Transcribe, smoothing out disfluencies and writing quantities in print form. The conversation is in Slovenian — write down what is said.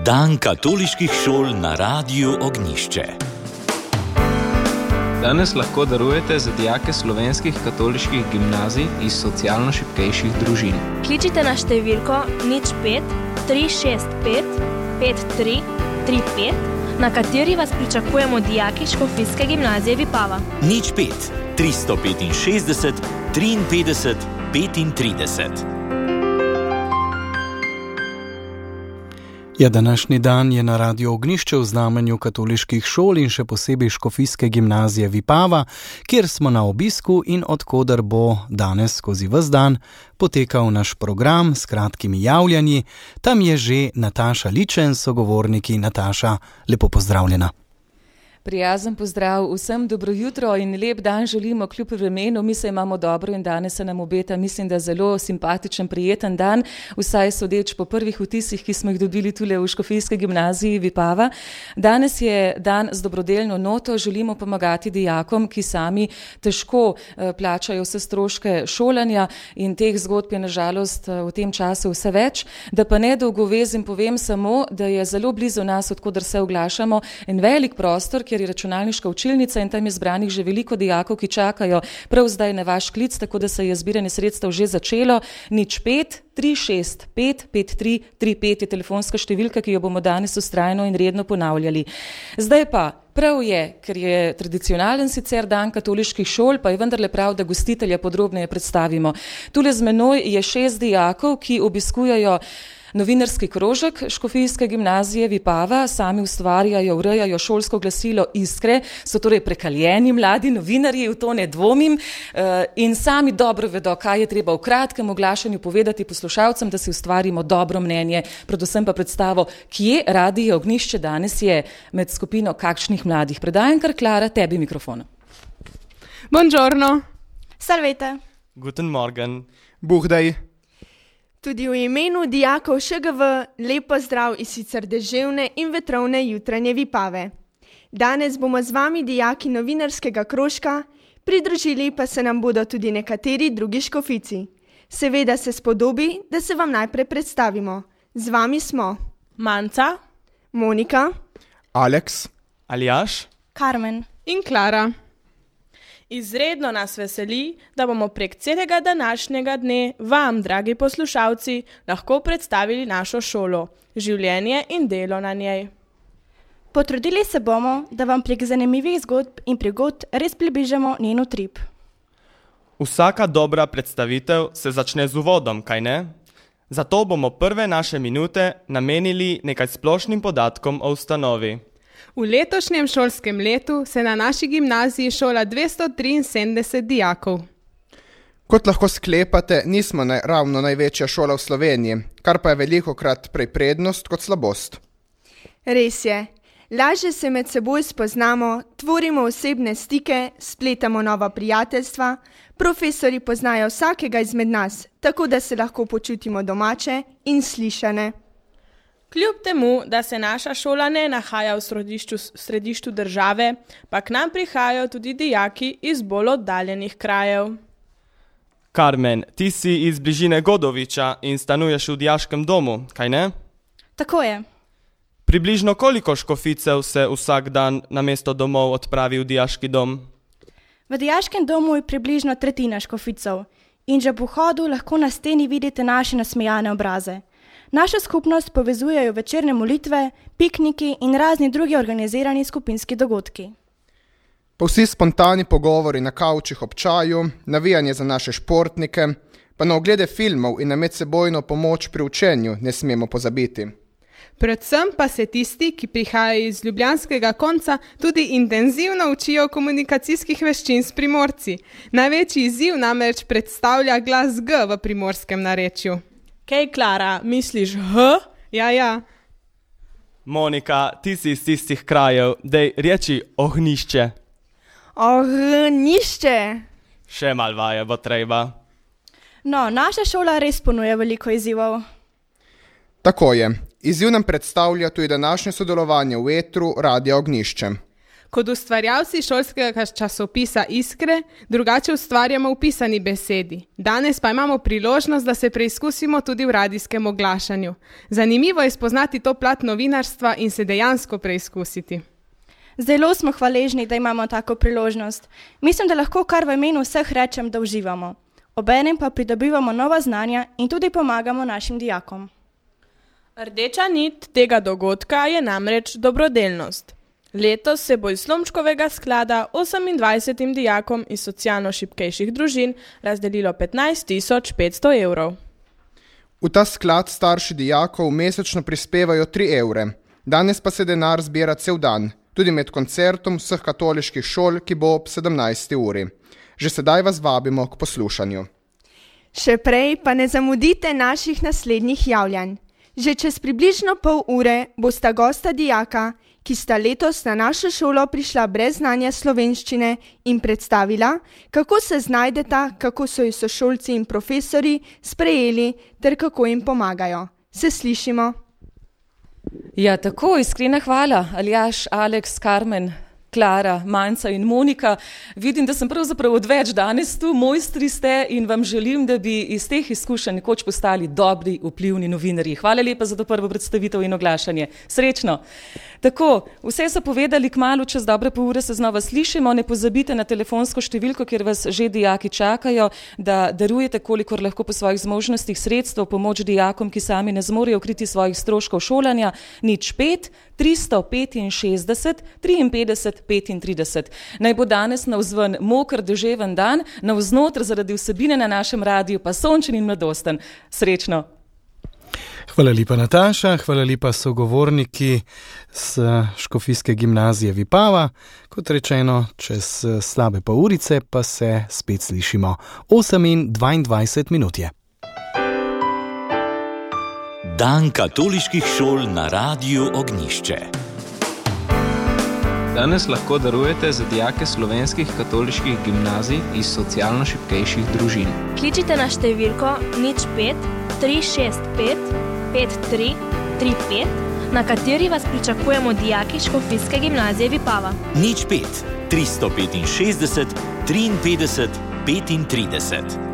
Dan katoliških šol na Radiu Ognjišče. Danes lahko darujete za dijake slovenskih katoliških gimnazij iz socialno šibkejših družin. Kličite na številko 05 365 5335, na kateri vas pričakujemo dijaki Škofijske gimnazije Vipava. 05 365 53 35. Ja, današnji dan je na Radiu Ognjišče v znamenju katoliških šol in še posebej Škofijske gimnazije Vipava, kjer smo na obisku in odkoder bo danes skozi ves dan potekal naš program s kratkimi javljanji. Tam je že Nataša Ličen, sogovorniki. Nataša, lepo pozdravljena. Prijazen pozdrav vsem, dobro jutro in lep dan želimo kljub vremenu. Mi se imamo dobro in danes se nam obeta, mislim, da zelo simpatičen, prijeten dan, vsaj sodeč po prvih vtisih, ki smo jih dobili tule v Škofijske gimnaziji Vipava. Danes je dan z dobrodelno noto, želimo pomagati dijakom, ki sami težko plačajo vse stroške šolanja in teh zgodb je nažalost v tem času vse več. Da pa ne dolgovezim, povem samo, da je zelo blizu nas, odkoder se oglašamo, en velik prostor, kjer je računalniška učilnica in tam je zbranih že veliko dijakov, ki čakajo prav zdaj na vaš klic, tako da se je zbiranje sredstev že začelo. 05 365 5335 je telefonska številka, ki jo bomo danes vztrajno in redno ponavljali. Zdaj pa, prav je, ker je tradicionalen sicer dan katoliških šol, pa je vendarle prav, da gostitelja podrobneje predstavimo. Tule z menoj je 6 dijakov, ki obiskujejo novinarski krožek Škofijske gimnazije Vipava, sami ustvarjajo, urejajo šolsko glasilo Iskre, so torej prekaljeni mladi novinarji, v to ne dvomim, in sami dobro vedo, kaj je treba v kratkem oglašanju povedati poslušalcem, da si ustvarimo dobro mnenje, predvsem pa predstavo, kje Radio Ognjišče danes je med skupino kakšnih mladih. Predajam kar Klara, tebi mikrofon. Buongiorno. Salvete. Guten Morgen. Buhdaj. Tudi v imenu dijakov ŠGV lep pozdrav iz sicer deževne in vetrovne jutranje Vipave. Danes bomo z vami dijaki novinarskega krožka, pridružili pa se nam bodo tudi nekateri drugi škofici. Seveda se spodobi, da se vam najprej predstavimo. Z vami smo Manca, Monika, Aleks, Aljaš, Karmen in Klara. Izredno nas veseli, da bomo prek celega današnjega dne vam, dragi poslušalci, lahko predstavili našo šolo, življenje in delo na njej. Potrudili se bomo, da vam prek zanimivih zgodb in prigod res približamo njen utrip. Vsaka dobra predstavitev se začne z uvodom, kaj ne? Zato bomo prve naše minute namenili nekaj splošnim podatkom o ustanovi. V letošnjem šolskem letu se na naši gimnaziji šola 273 dijakov. Kot lahko sklepate, nismo ravno največja šola v Sloveniji, kar pa je velikokrat prej prednost kot slabost. Res je. Lažje se med seboj spoznamo, tvorimo osebne stike, spletamo nova prijateljstva, profesori poznajo vsakega izmed nas, tako da se lahko počutimo domače in slišane. Kljub temu, da se naša šola ne nahaja v središču države, pa k nam prihajajo tudi dijaki iz bolj oddaljenih krajev. Karmen, ti si iz bližine Godoviča in stanuješ v dijaškem domu, kaj ne? Tako je. Približno koliko škoficev se vsak dan namesto domov odpravi v dijaški dom? V dijaškem domu je približno tretjina škoficev in že po hodu lahko na steni vidite naše nasmejane obraze. Našo skupnost povezujejo večerne molitve, pikniki in razni drugi organizirani skupinski dogodki. Pa vsi spontani pogovori na kavčih ob čaju, navijanje za naše športnike, pa na oglede filmov in na medsebojno pomoč pri učenju ne smemo pozabiti. Predvsem pa se tisti, ki prihajajo iz ljubljanskega konca, tudi intenzivno učijo komunikacijskih veščin s Primorci. Največji izziv namreč predstavlja glas G v primorskem narečju. Kaj, Klara, misliš H? Ja. Monika, ti si iz tistih krajev, dej reči Ognjišče. Ognjišče. Še mal vaje bo treba. No, naša šola res ponuja veliko izzivov. Tako je. Izziv nam predstavlja tudi današnje sodelovanje v etru Radia Ognjišče. Kot ustvarjalci šolskega časopisa Iskre drugače ustvarjamo v pisani besedi. Danes pa imamo priložnost, da se preizkusimo tudi v radijskem oglašanju. Zanimivo je spoznati to plat novinarstva in se dejansko preizkusiti. Zelo smo hvaležni, da imamo tako priložnost. Mislim, da lahko kar v imenu vseh rečem, da uživamo. Obenem pa pridobivamo nova znanja in tudi pomagamo našim dijakom. Rdeča nit tega dogodka je namreč dobrodelnost. Letos se bo iz Slomškovega sklada 28 dijakom iz socialno šibkejših družin razdelilo 15.500 evrov. V ta sklad starši dijakov mesečno prispevajo 3 evre. Danes pa se denar zbira cel dan, tudi med koncertom vseh katoliških šol, ki bo ob 17. uri. Že sedaj vas vabimo k poslušanju. Še prej pa ne zamudite naših naslednjih javljanj. Že čez približno pol ure bosta gosta dijaka, ki sta letos na našo šolo prišla brez znanja slovenščine in predstavila, kako se znajdeta, kako so jo sošolci in profesori sprejeli ter kako jim pomagajo. Se slišimo? Ja, tako, iskrena hvala, Aljaž, Aleks, Karmen, Klara, Manca in Monika. Vidim, da sem pravzaprav odveč danes tu, mojstri ste in vam želim, da bi iz teh izkušenj nekoč postali dobri, vplivni novinarji. Hvala lepa za to prvo predstavitev in oglašanje. Srečno! Tako, vse so povedali, kmalu čez dobre pol ure se znova slišimo. Ne pozabite na telefonsko številko, kjer vas že dijaki čakajo, da darujete, kolikor lahko po svojih zmožnostih sredstev pomoč dijakom, ki sami ne zmorejo kriti svojih stroškov šolanja. 05 365 53 35. Naj bo danes navzven moker deževen dan, navznotr zaradi vsebine na našem radiju pa sončen in mladosten. Srečno! Hvala lepa, Nataša, hvala lepa sogovorniki s Škofijske gimnazije Vipava. Kot rečeno, čez slabe pol urice pa se spet slišimo. 8:22 minut je. Dan katoliških šol na Radiu Ognjišče. Danes lahko darujete za dijake slovenskih katoliških gimnazij iz socialno šibkejših družin. Kličite na številko 05 365 5335, na kateri vas pričakujemo dijaki Škofijske gimnazije Vipava. 05 365 53 35.